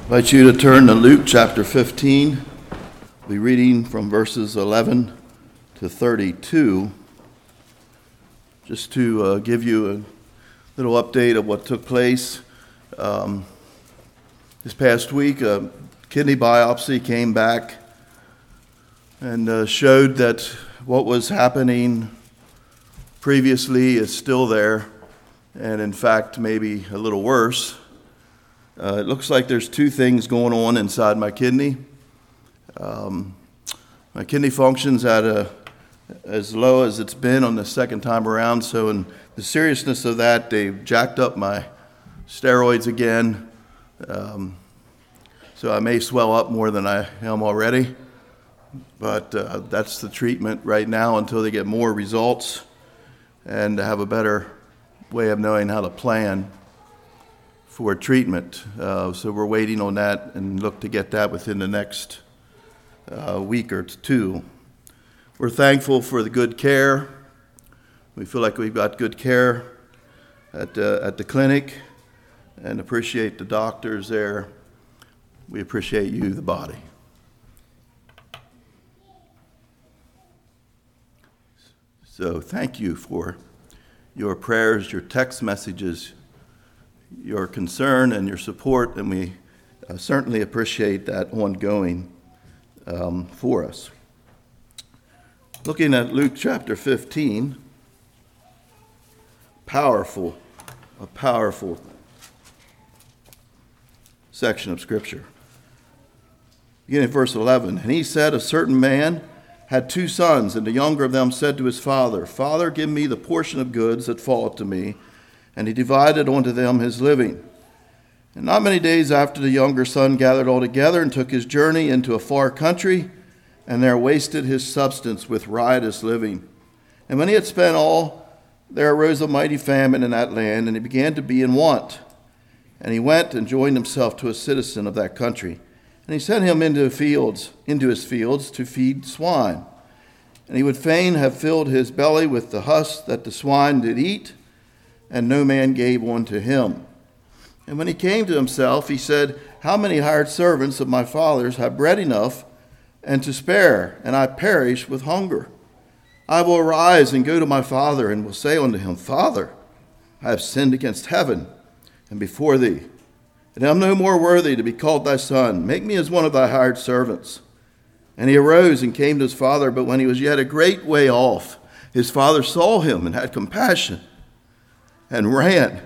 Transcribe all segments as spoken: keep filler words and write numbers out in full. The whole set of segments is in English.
I invite you to turn to Luke chapter fifteen. We'll be reading from verses eleven to thirty-two. Just to uh, give you a little update of what took place. Um, this past week, a kidney biopsy came back and uh, showed that what was happening previously is still there, and in fact, maybe a little worse. Uh, it looks like there's two things going on inside my kidney. Um, my kidney function's at a, as low as it's been on the second time around, so in the seriousness of that, they jacked up my steroids again. Um, so I may swell up more than I am already, but uh, that's the treatment right now until they get more results and have a better way of knowing how to plan for treatment. Uh, so we're waiting on that and look to get that within the next uh, week or two. We're thankful for the good care. We feel like we've got good care at, uh, at the clinic and appreciate the doctors there. We appreciate you, the body. So thank you for your prayers, your text messages, your concern and your support, and we uh, certainly appreciate that ongoing um, for us. Looking at Luke chapter fifteen, powerful, a powerful section of Scripture. Beginning at verse eleven, and he said, a certain man had two sons, and the younger of them said to his father, Father, give me the portion of goods that falleth to me. And he divided unto them his living. And not many days after, the younger son gathered all together and took his journey into a far country, and there wasted his substance with riotous living. And when he had spent all, there arose a mighty famine in that land, and he began to be in want. And he went and joined himself to a citizen of that country. And he sent him into fields, into his fields to feed swine. And he would fain have filled his belly with the husk that the swine did eat, and no man gave one to him. And when he came to himself, he said, How many hired servants of my father's have bread enough and to spare, and I perish with hunger? I will arise and go to my father, and will say unto him, Father, I have sinned against heaven and before thee, and am no more worthy to be called thy son. Make me as one of thy hired servants. And he arose and came to his father, but when he was yet a great way off, his father saw him and had compassion, and ran,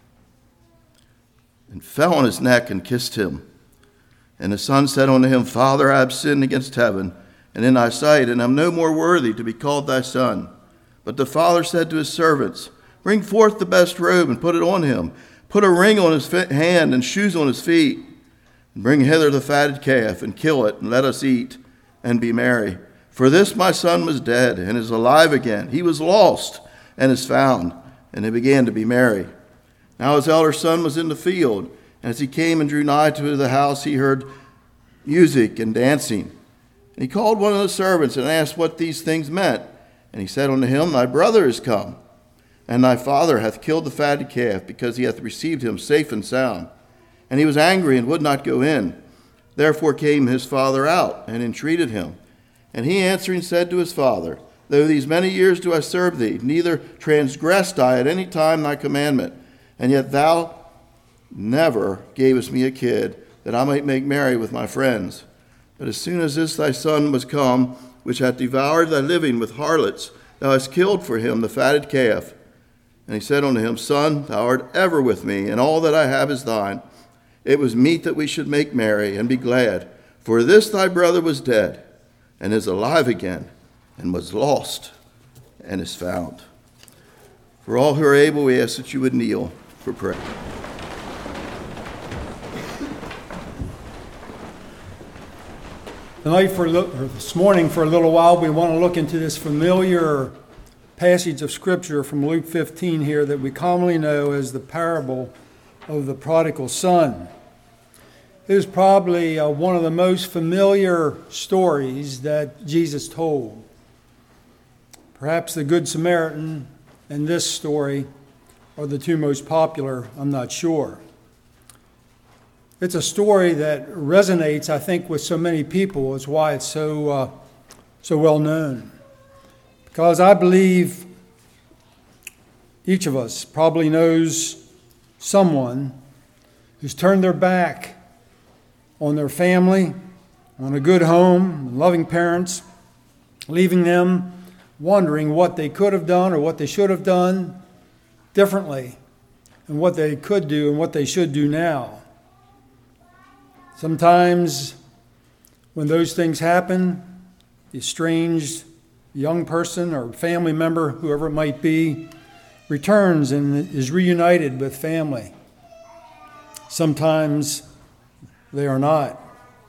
and fell on his neck and kissed him. And the son said unto him, Father, I have sinned against heaven, and in thy sight, and am no more worthy to be called thy son. But the father said to his servants, Bring forth the best robe, and put it on him. Put a ring on his hand, and shoes on his feet. And bring hither the fatted calf, and kill it, and let us eat, and be merry. For this my son was dead, and is alive again. He was lost, and is found. And they began to be merry. Now his elder son was in the field, and as he came and drew nigh to the house, he heard music and dancing. And he called one of the servants and asked what these things meant. And he said unto him, Thy brother is come, and thy father hath killed the fatted calf, because he hath received him safe and sound. And he was angry and would not go in. Therefore came his father out and entreated him. And he answering said to his father, Though these many years do I serve thee, neither transgressed I at any time thy commandment, and yet thou never gavest me a kid, that I might make merry with my friends. But as soon as this thy son was come, which hath devoured thy living with harlots, thou hast killed for him the fatted calf. And he said unto him, Son, thou art ever with me, and all that I have is thine. It was meet that we should make merry and be glad. For this thy brother was dead, and is alive again, and was lost, and is found. For all who are able, we ask that you would kneel for prayer. Tonight, for or this morning, for a little while, we want to look into this familiar passage of Scripture from Luke fifteen here that we commonly know as the parable of the prodigal son. It is probably uh, one of the most familiar stories that Jesus told. Perhaps the Good Samaritan and this story are the two most popular, I'm not sure. It's a story that resonates, I think, with so many people. It's why it's so uh, so well known. Because I believe each of us probably knows someone who's turned their back on their family, on a good home, loving parents, leaving them wondering what they could have done or what they should have done differently, and what they could do and what they should do now. Sometimes when those things happen, the estranged young person or family member, whoever it might be, returns and is reunited with family. Sometimes they are not.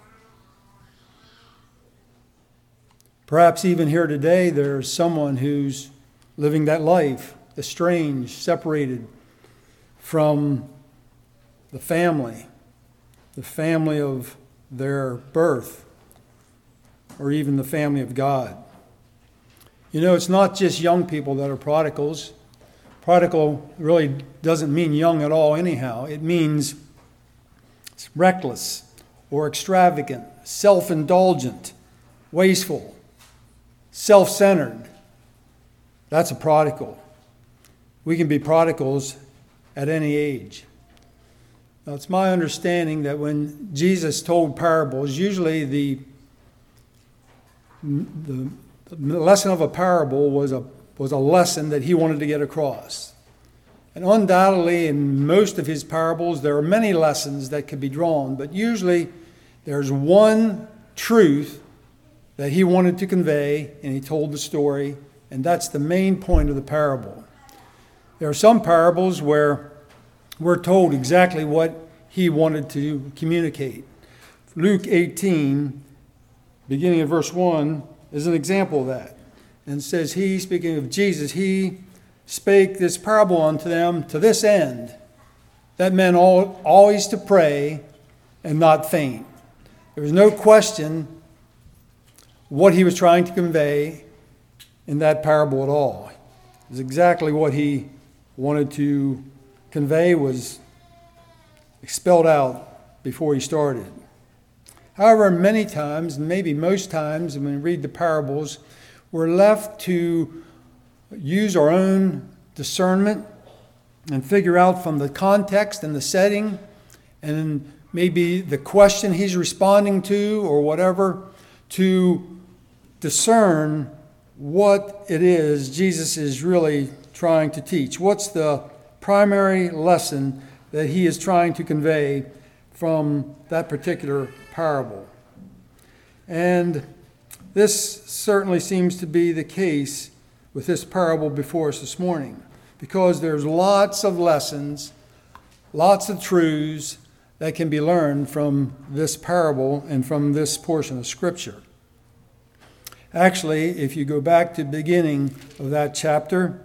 Perhaps even here today there's someone who's living that life, estranged, separated from the family, the family of their birth, or even the family of God. You know, it's not just young people that are prodigals. Prodigal really doesn't mean young at all anyhow. It means reckless or extravagant, self-indulgent, wasteful, self-centered. That's a prodigal. We can be prodigals at any age. Now, it's my understanding that when Jesus told parables, usually the, the, the lesson of a parable was a, was a lesson that he wanted to get across. And undoubtedly, in most of his parables, there are many lessons that could be drawn, but usually there's one truth that he wanted to convey, and he told the story, and that's the main point of the parable. There are some parables where we're told exactly what he wanted to communicate. Luke eighteen, beginning of verse one, is an example of that. And it says, he, speaking of Jesus, he spake this parable unto them to this end, that men ought always to pray and not faint. There was no question what he was trying to convey in that parable at all. It was exactly what he wanted to convey, was spelled out before he started. However, many times, maybe most times, when we read the parables, we're left to use our own discernment and figure out from the context and the setting and maybe the question he's responding to or whatever, to discern what it is Jesus is really trying to teach. What's the primary lesson that he is trying to convey from that particular parable? And this certainly seems to be the case with this parable before us this morning, because there's lots of lessons, lots of truths that can be learned from this parable and from this portion of Scripture. Actually, if you go back to the beginning of that chapter,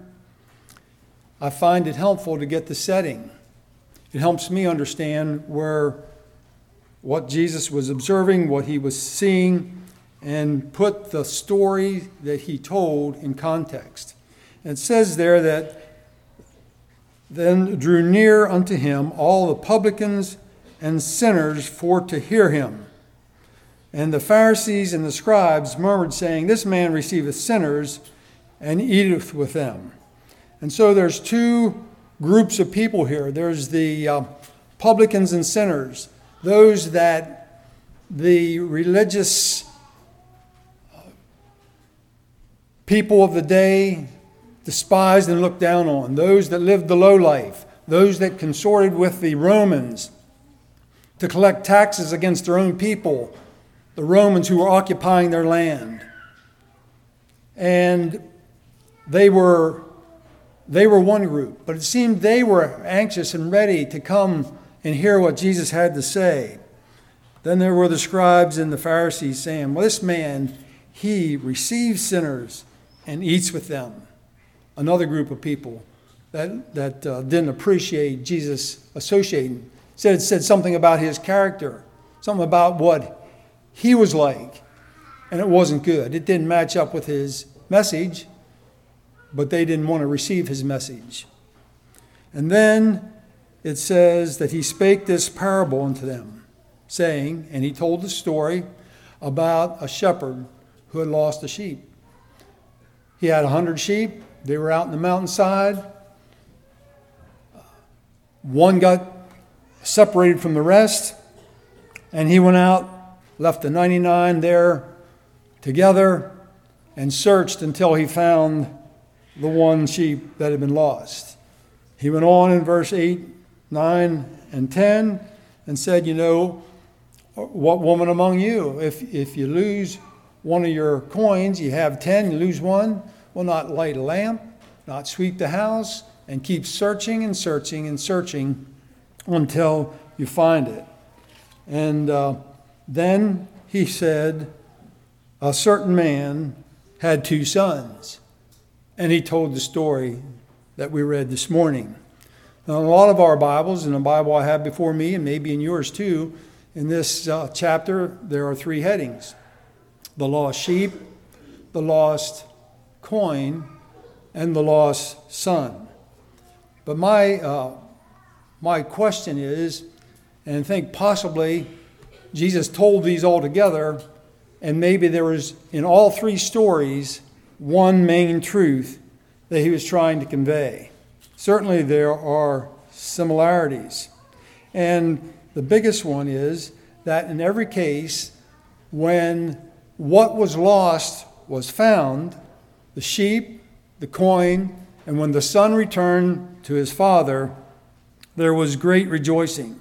I find it helpful to get the setting. It helps me understand where what Jesus was observing, what he was seeing, and put the story that he told in context. And it says there that then drew near unto him all the publicans and sinners for to hear him. And the Pharisees and the scribes murmured, saying, this man receiveth sinners and eateth with them. And so there's two groups of people here. There's the uh, publicans and sinners, those that the religious people of the day despised and looked down on, those that lived the low life, those that consorted with the Romans to collect taxes against their own people, the Romans who were occupying their land. And they were they were one group, but it seemed they were anxious and ready to come and hear what Jesus had to say. Then there were the scribes and the Pharisees saying, well, this man, he receives sinners and eats with them. Another group of people that, that uh, didn't appreciate Jesus associating. Said, said something about his character, something about what he was like, and it wasn't good. It didn't match up with his message, but they didn't want to receive his message. And then it says that he spake this parable unto them. saying, and he told the story about a shepherd who had lost a sheep. He had a hundred sheep. They were out in the mountainside. One got separated from the rest, and he went out, left the ninety-nine there together, and searched until he found the one sheep that had been lost. He went on in verse eight, nine, and ten and said, you know, what woman among you, if, if you lose one of your coins, you have ten, you lose one, will not light a lamp, not sweep the house, and keep searching and searching and searching until you find it. And uh, then he said, a certain man had two sons. And he told the story that we read this morning. Now, in a lot of our Bibles, in the Bible I have before me, and maybe in yours too, in this uh, chapter, there are three headings: the lost sheep, the lost coin, and the lost son. But my uh, my question is, and I think possibly Jesus told these all together, and maybe there was in all three stories one main truth that he was trying to convey. Certainly there are similarities. And the biggest one is that in every case, when what was lost was found, the sheep, the coin, and when the son returned to his father, there was great rejoicing.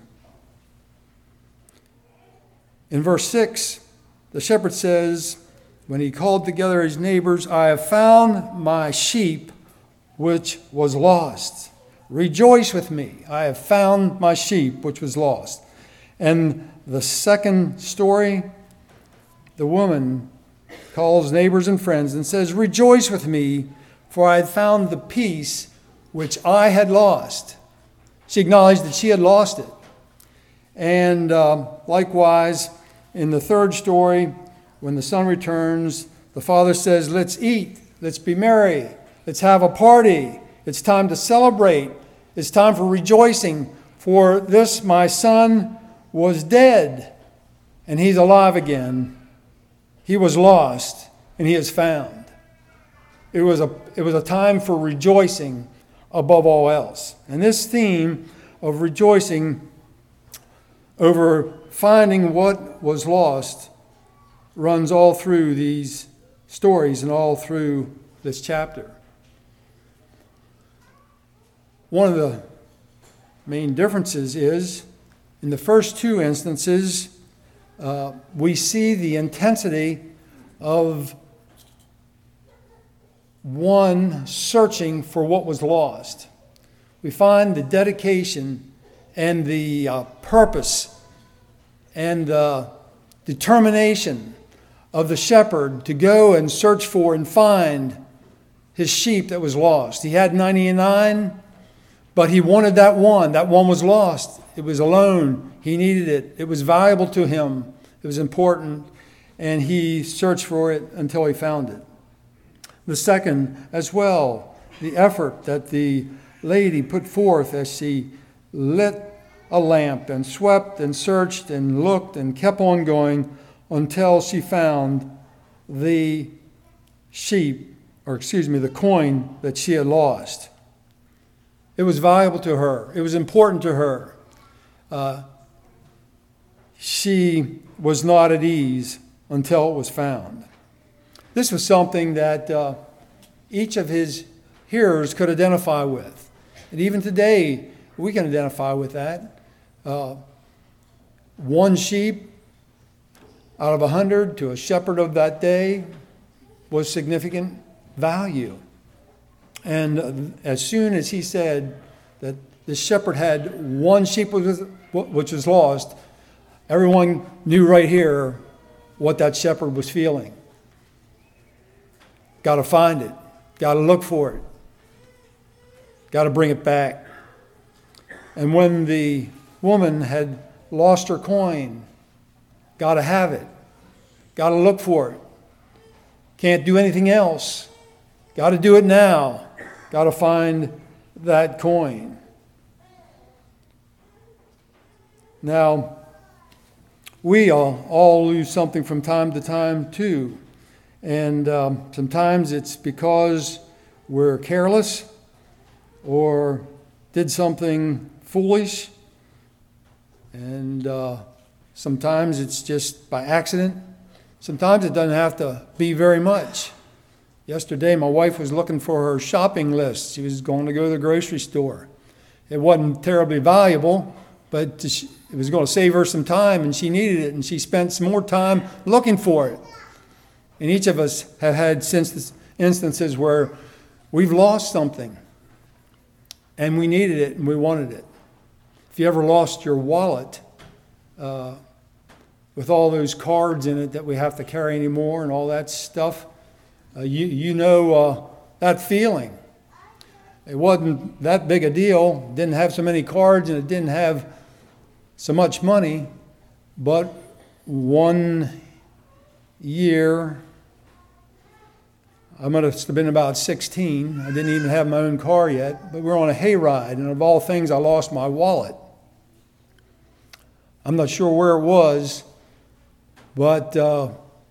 In verse six, the shepherd says, when he called together his neighbors, I have found my sheep which was lost. Rejoice with me. I have found my sheep which was lost. And the second story, the woman calls neighbors and friends and says, rejoice with me, for I had found the piece which I had lost. She acknowledged that she had lost it. And uh, likewise, in the third story, when the son returns, the father says, let's eat, let's be merry, let's have a party. It's time to celebrate. It's time for rejoicing. For this, my son, was dead, and he's alive again. He was lost, and he is found. It was a, it was a time for rejoicing above all else. And this theme of rejoicing over finding what was lost runs all through these stories and all through this chapter. One of the main differences is, in the first two instances, uh, we see the intensity of one searching for what was lost. We find the dedication and the uh, purpose and uh, determination of the shepherd to go and search for and find his sheep that was lost. He had ninety-nine, but he wanted that one. That one was lost. It was alone. He needed it. It was valuable to him. It was important. And he searched for it until he found it. The second, as well, the effort that the lady put forth as she lit a lamp and swept and searched and looked and kept on going until she found the sheep, or excuse me, the coin that she had lost. It was valuable to her. It was important to her. Uh, she was not at ease until it was found. This was something that uh, each of his hearers could identify with. And even today, we can identify with that. Uh, one sheep out of a hundred to a shepherd of that day was significant value. And as soon as he said that the shepherd had one sheep which was lost, everyone knew right here what that shepherd was feeling. Got to find it. Got to look for it. Got to bring it back. And when the woman had lost her coin, got to have it. Got to look for it. Can't do anything else. Got to do it now. Got to find that coin. Now, we all, all lose something from time to time too. And um, sometimes it's because we're careless or did something foolish. And uh, sometimes it's just by accident. Sometimes it doesn't have to be very much. Yesterday, my wife was looking for her shopping list. She was going to go to the grocery store. It wasn't terribly valuable, but it was going to save her some time, and she needed it, and she spent some more time looking for it. And each of us have had instances where we've lost something, and we needed it, and we wanted it. If you ever lost your wallet uh, with all those cards in it that we have to carry anymore and all that stuff, uh, you, you know uh, that feeling. It wasn't that big a deal. It didn't have so many cards and it didn't have so much money. But one year, I must have been about sixteen. I didn't even have my own car yet. But we were on a hayride, and of all things, I lost my wallet. I'm not sure where it was, but uh,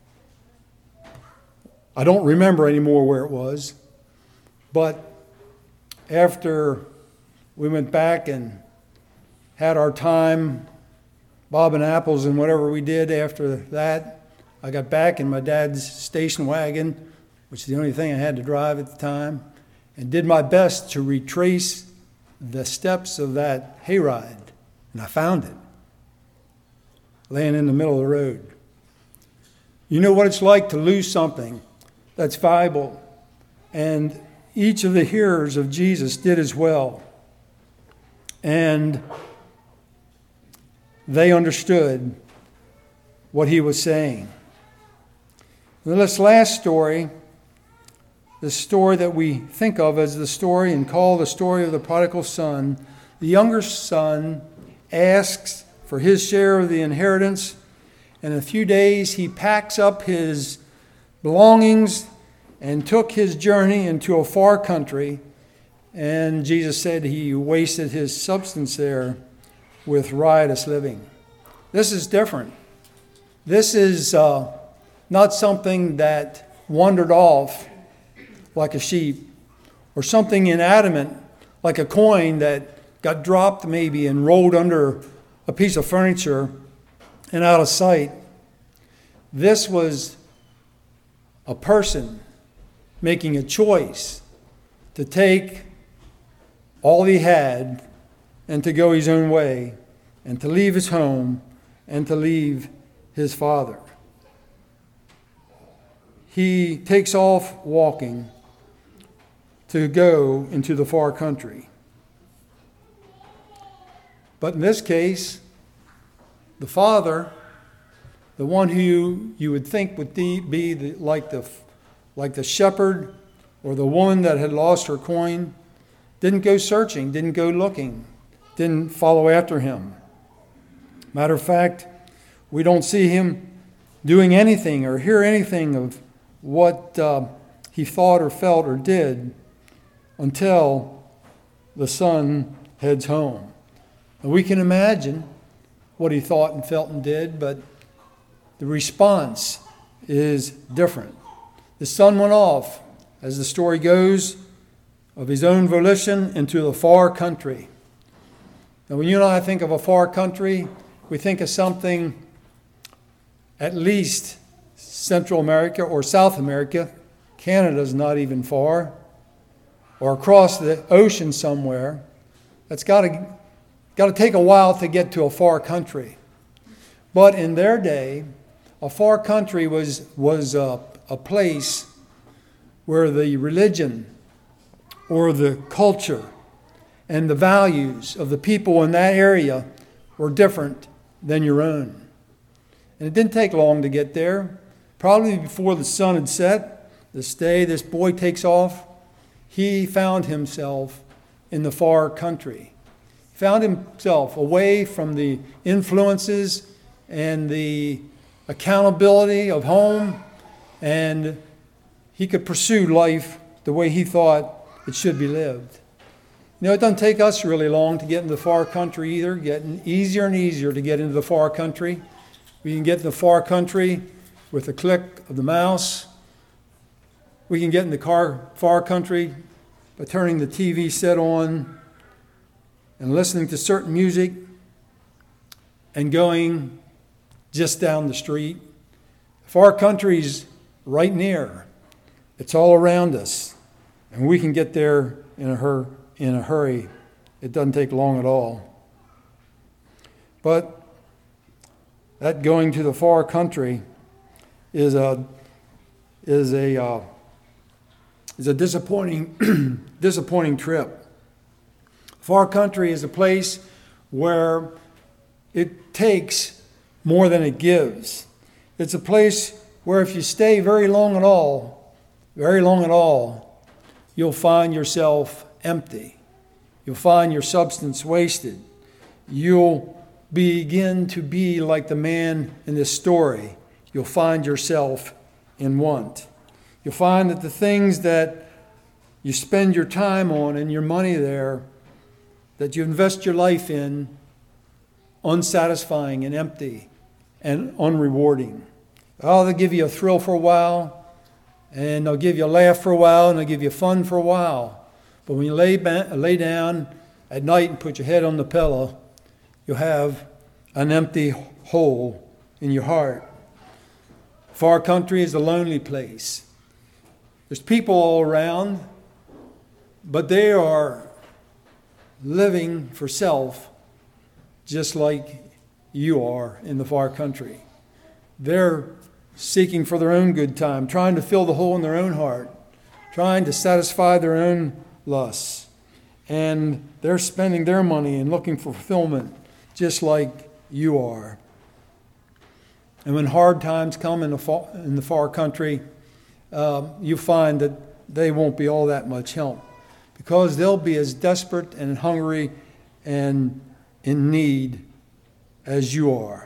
I don't remember anymore where it was. But after we went back and had our time, bobbing apples and whatever we did after that, I got back in my dad's station wagon, which is the only thing I had to drive at the time, and did my best to retrace the steps of that hayride. And I found it, laying in the middle of the road. You know what it's like to lose something that's valuable, and each of the hearers of Jesus did as well. And they understood what he was saying. Now, this last story, the story that we think of as the story and call the story of the prodigal son, the younger son asks for his share of the inheritance. In a few days, he packs up his belongings and took his journey into a far country. And Jesus said he wasted his substance there with riotous living. This is different. This is uh, not something that wandered off like a sheep, or something inanimate like a coin that got dropped maybe and rolled under a piece of furniture and out of sight. This was a person making a choice to take all he had and to go his own way and to leave his home and to leave his father. He takes off walking to go into the far country. But in this case, the father, the one who you would think would be the, like the like the shepherd or the woman that had lost her coin, didn't go searching, didn't go looking, didn't follow after him. Matter of fact, we don't see him doing anything or hear anything of what uh, he thought or felt or did until the son heads home. And we can imagine what he thought and felt and did, but the response is different. The son went off, as the story goes, of his own volition into the far country. Now, when you and I think of a far country, we think of something at least Central America or South America. Canada's not even far. Or across the ocean somewhere. That's got to got to take a while to get to a far country. But in their day, a far country was was a, a place where the religion or the culture and the values of the people in that area were different than your own. And it didn't take long to get there. Probably before the sun had set, this day this boy takes off, he found himself in the far country. He found himself away from the influences and the accountability of home, and he could pursue life the way he thought it should be lived. You know, it doesn't take us really long to get into the far country either, getting easier and easier to get into the far country. We can get in the far country with a click of the mouse. We can get in the car, far country by turning the T V set on and listening to certain music and going just down the street. Far country's right near. It's all around us. And we can get there in a hur- in a hurry. It doesn't take long at all. But that going to the far country is a is a uh, is a disappointing disappointing trip. Far country is a place where it takes more than it gives. It's a place where if you stay very long at all, very long at all, you'll find yourself empty. You'll find your substance wasted. You'll begin to be like the man in this story. You'll find yourself in want. You'll find that the things that you spend your time on and your money there, that you invest your life in, unsatisfying and empty and unrewarding. Oh, they'll give you a thrill for a while, and they'll give you a laugh for a while, and they'll give you fun for a while. But when you lay, ba- lay down at night and put your head on the pillow, you'll have an empty hole in your heart. Far country is a lonely place. There's people all around, but they are living for self just like you are in the far country. They're seeking for their own good time, trying to fill the hole in their own heart, trying to satisfy their own lusts. And they're spending their money and looking for fulfillment just like you are. And when hard times come in the far, in the far country, uh, you find that they won't be all that much help, because they'll be as desperate and hungry and in need as you are.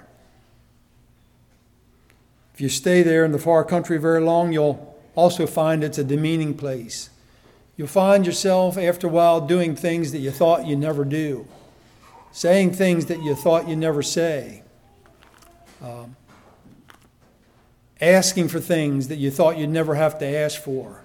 If you stay there in the far country very long, you'll also find it's a demeaning place. You'll find yourself after a while doing things that you thought you'd never do, saying things that you thought you'd never say, um, asking for things that you thought you'd never have to ask for,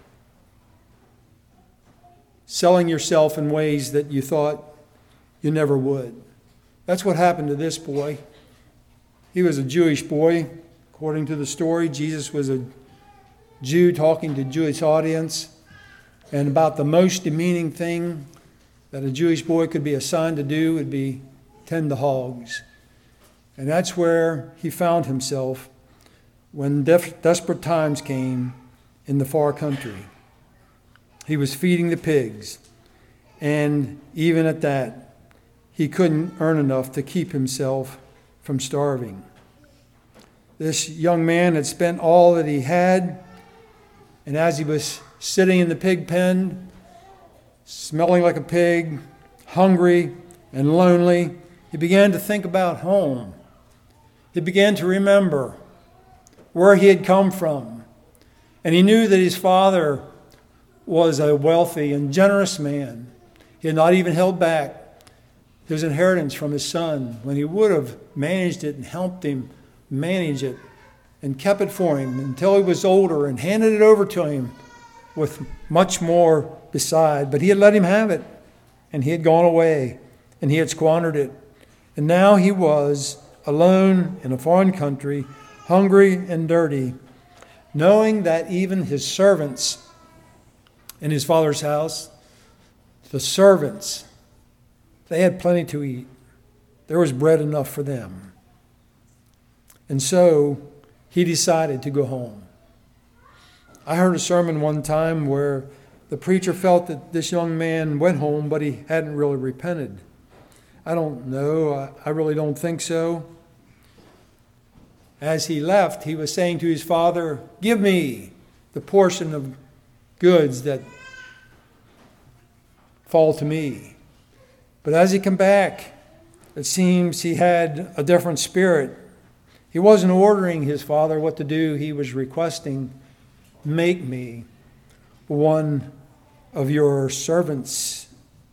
selling yourself in ways that you thought you never would. That's what happened to this boy. He was a Jewish boy. According to the story, Jesus was a Jew talking to a Jewish audience, and about the most demeaning thing that a Jewish boy could be assigned to do would be tend the hogs. And that's where he found himself when def- desperate times came in the far country. He was feeding the pigs, and even at that, he couldn't earn enough to keep himself from starving. This young man had spent all that he had, and as he was sitting in the pig pen, smelling like a pig, hungry and lonely, he began to think about home. He began to remember where he had come from, and he knew that his father was a wealthy and generous man. He had not even held back his inheritance from his son when he would have managed it and helped him manage it and kept it for him until he was older and handed it over to him with much more beside. But he had let him have it, and he had gone away, and he had squandered it. And now he was alone in a foreign country, hungry and dirty, knowing that even his servants in his father's house, the servants, they had plenty to eat. There was bread enough for them. And so he decided to go home. I heard a sermon one time where the preacher felt that this young man went home, but he hadn't really repented. I don't know. I, I really don't think so. As he left, he was saying to his father, "Give me the portion of goods that fall to me." But as he came back, it seems he had a different spirit. He wasn't ordering his father what to do. He was requesting, "Make me one of your servants.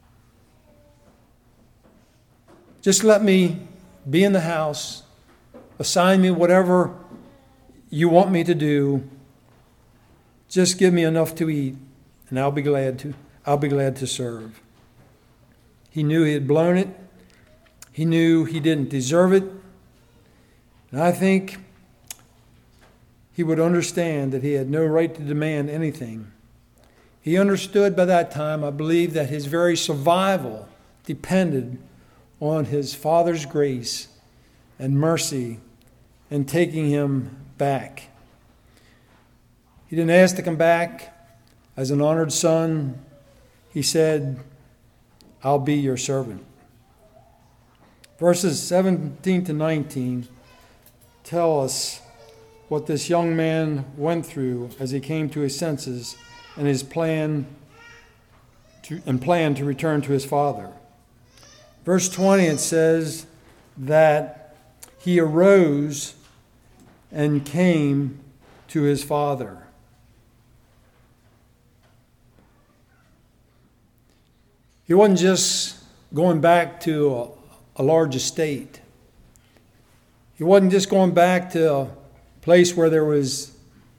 Just let me be in the house, assign me whatever you want me to do. Just give me enough to eat, and I'll be glad to, I'll be glad to serve. He knew he had blown it. He knew he didn't deserve it. And I think he would understand that he had no right to demand anything. He understood by that time, I believe, that his very survival depended on his Father's grace and mercy in taking him back. He didn't ask to come back as an honored son. He said, I'll be your servant. Verses seventeen to nineteen tell us what this young man went through as he came to his senses and his plan to, and plan to return to his father. Verse twenty, it says that he arose and came to his father. He wasn't just going back to a, a large estate. He wasn't just going back to a place where there was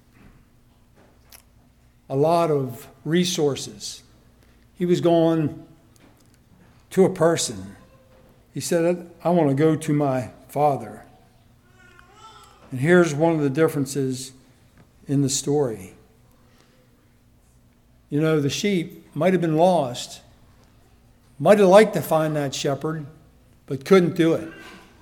a lot of resources. He was going to a person. He said, I want to go to my father. And here's one of the differences in the story. You know, the sheep might have been lost, might have liked to find that shepherd, but couldn't do it.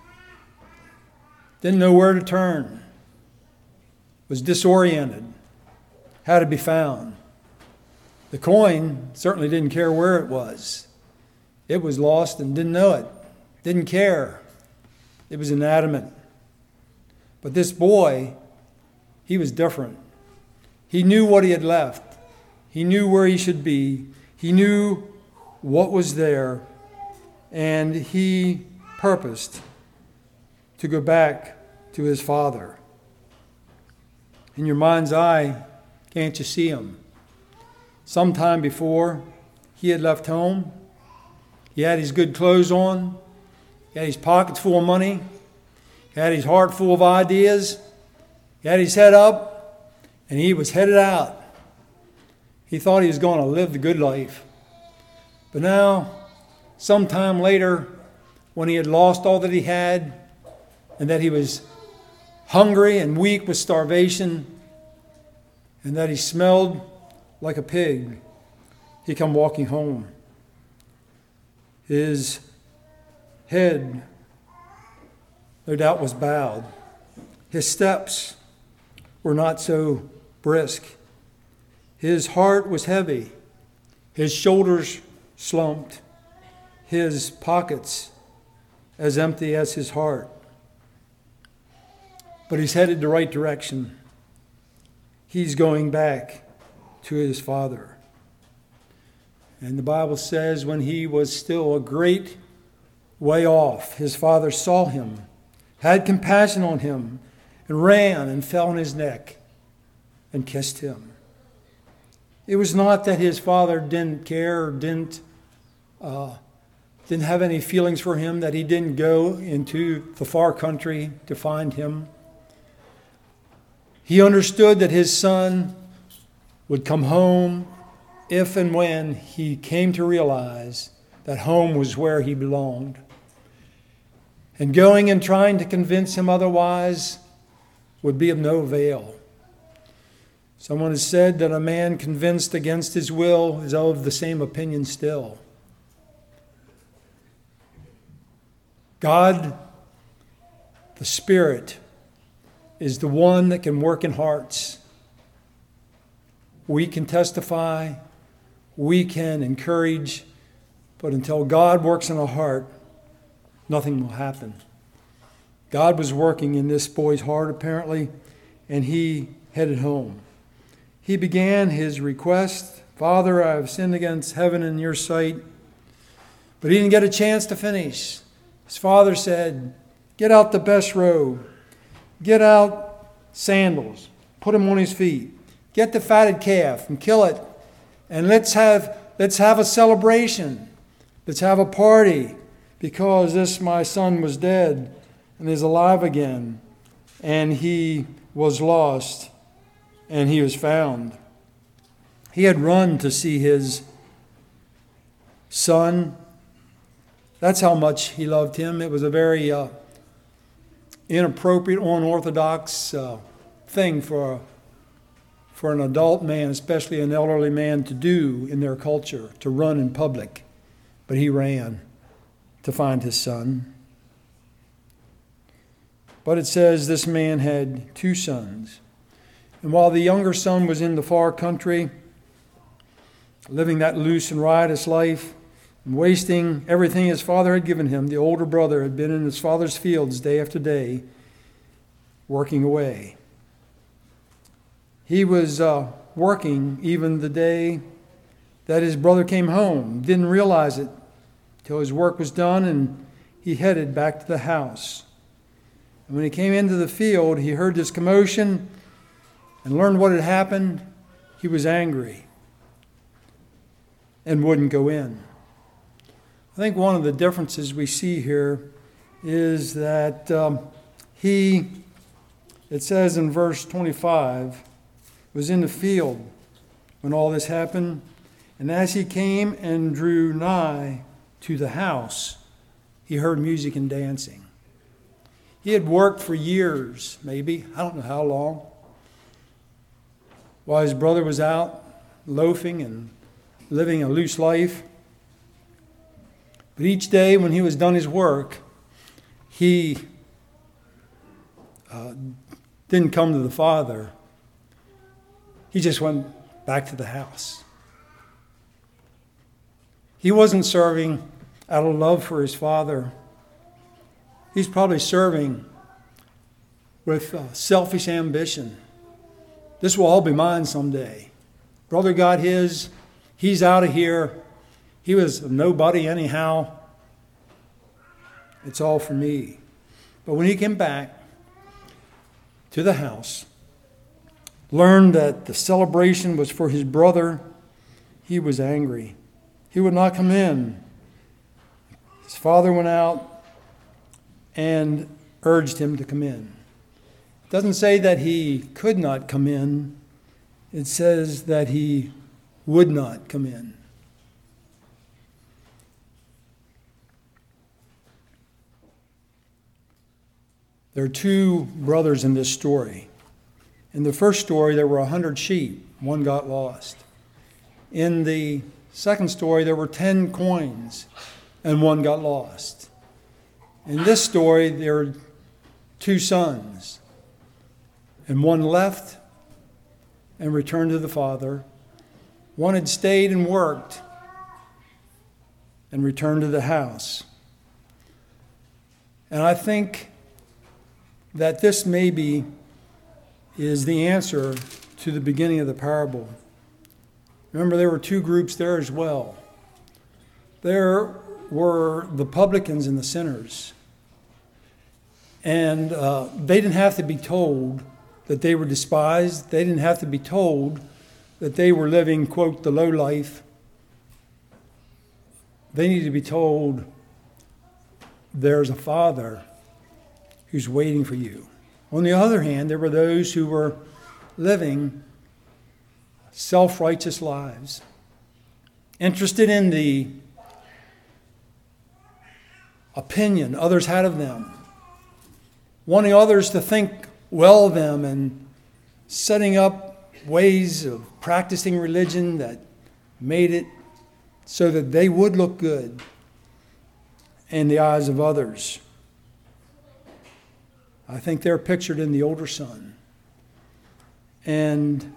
Didn't know where to turn. Was disoriented. How to be found. The coin certainly didn't care where it was. It was lost and didn't know it. Didn't care. It was inanimate. But this boy, he was different. He knew what he had left. He knew where he should be. He knew what was there. And he purposed to go back to his father. In your mind's eye, can't you see him? Sometime before he had left home, he had his good clothes on, he had his pockets full of money, he had his heart full of ideas, he had his head up, and he was headed out. He thought he was going to live the good life. But now, sometime later, when he had lost all that he had, and that he was hungry and weak with starvation, and that he smelled like a pig, he come walking home. His head, no doubt, was bowed. His steps were not so brisk. His heart was heavy. His shoulders slumped. His pockets as empty as his heart. But he's headed the right direction. He's going back to his father. And the Bible says when he was still a great way off, his father saw him, had compassion on him, and ran and fell on his neck and kissed him. It was not that his father didn't care or didn't, uh, didn't have any feelings for him, that he didn't go into the far country to find him. He understood that his son would come home if and when he came to realize that home was where he belonged. And going and trying to convince him otherwise would be of no avail. Someone has said that a man convinced against his will is of the same opinion still. God, the Spirit, is the one that can work in hearts. We can testify, we can encourage, but until God works in a heart, nothing will happen. God was working in this boy's heart, apparently, and he headed home. He began his request, Father, I have sinned against heaven and your sight. But he didn't get a chance to finish. His father said, get out the best robe. Get out sandals. Put them on his feet. Get the fatted calf and kill it. And let's have, let's have a celebration. Let's have a party. Because this my son was dead and is alive again. and he was lost, and he was found. He had run to see his son. That's how much he loved him. It was a very uh, inappropriate, unorthodox uh, thing for, for an adult man, especially an elderly man, to do in their culture, to run in public. But he ran to find his son. But it says this man had two sons. And while the younger son was in the far country, living that loose and riotous life, and wasting everything his father had given him, the older brother had been in his father's fields day after day, working away. He was uh, working even the day that his brother came home. Didn't realize it till his work was done, and he headed back to the house. And when he came into the field, he heard this commotion and learned what had happened. He was angry and wouldn't go in. I think one of the differences we see here is that um, he, it says in verse twenty-five, was in the field when all this happened. And as he came and drew nigh to the house, he heard music and dancing. He had worked for years, maybe, I don't know how long, while his brother was out loafing and living a loose life. But each day when he was done his work, he uh, didn't come to the Father. He just went back to the house. He wasn't serving out of love for his father. He's probably serving with uh, selfish ambition. This will all be mine someday. Brother got his. He's out of here. He was a nobody anyhow. It's all for me. But when he came back to the house, learned that the celebration was for his brother, he was angry. He would not come in. His father went out and urged him to come in. It doesn't say that he could not come in. It says that he would not come in. There are two brothers in this story. In the first story, there were a hundred sheep. One got lost. In the second story, there were ten coins, and one got lost. In this story, there are two sons, and one left and returned to the father. One had stayed and worked and returned to the house. And I think that this maybe is the answer to the beginning of the parable. Remember, there were two groups there as well. There were the publicans and the sinners. And uh, they didn't have to be told that they were despised. They didn't have to be told that they were living, quote, the low life. They needed to be told there's a Father who's waiting for you. On the other hand, there were those who were living self-righteous lives, interested in the opinion others had of them, wanting others to think well of them, and setting up ways of practicing religion that made it so that they would look good in the eyes of others. I think they're pictured in the older son. And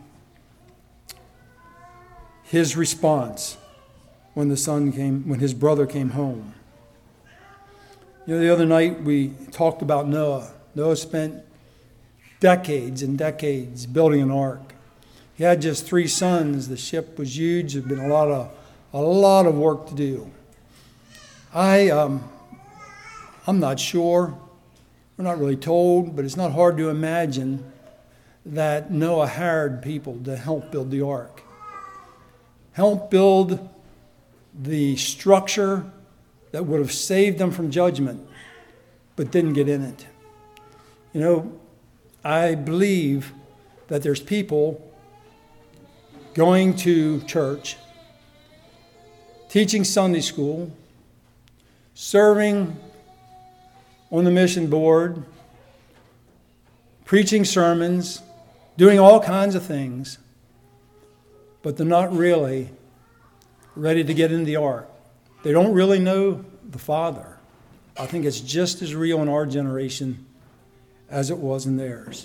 his response when the son came, when his brother came home. You know, the other night we talked about Noah. Noah spent decades and decades building an ark. He had just three sons. The ship was huge. There'd been a lot of a lot of work to do. I um, I'm not sure. We're not really told, but it's not hard to imagine that Noah hired people to help build the ark. Help build the structure that would have saved them from judgment, but didn't get in it. You know, I believe that there's people going to church, teaching Sunday school, serving on the mission board, preaching sermons, doing all kinds of things, but they're not really ready to get in the ark. They don't really know the Father. I think it's just as real in our generation as it was in theirs.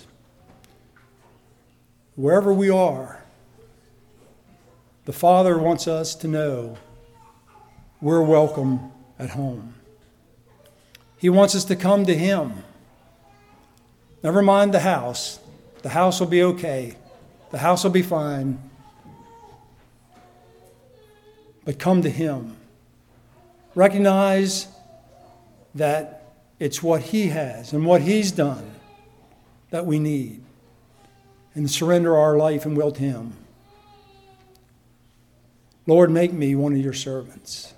Wherever we are, the Father wants us to know we're welcome at home. He wants us to come to Him. Never mind the house. The house will be okay. The house will be fine. But come to Him. Recognize that it's what He has and what He's done that we need. And surrender our life and will to Him. Lord, make me one of your servants.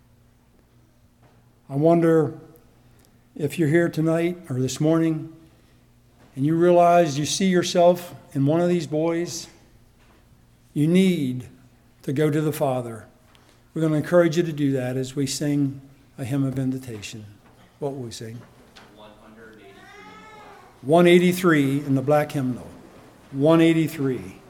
I wonder if you're here tonight or this morning and you realize you see yourself in one of these boys, you need to go to the Father. We're going to encourage you to do that as we sing a hymn of invitation. What will we sing? one eighty-three in the black hymnal. one eighty-three.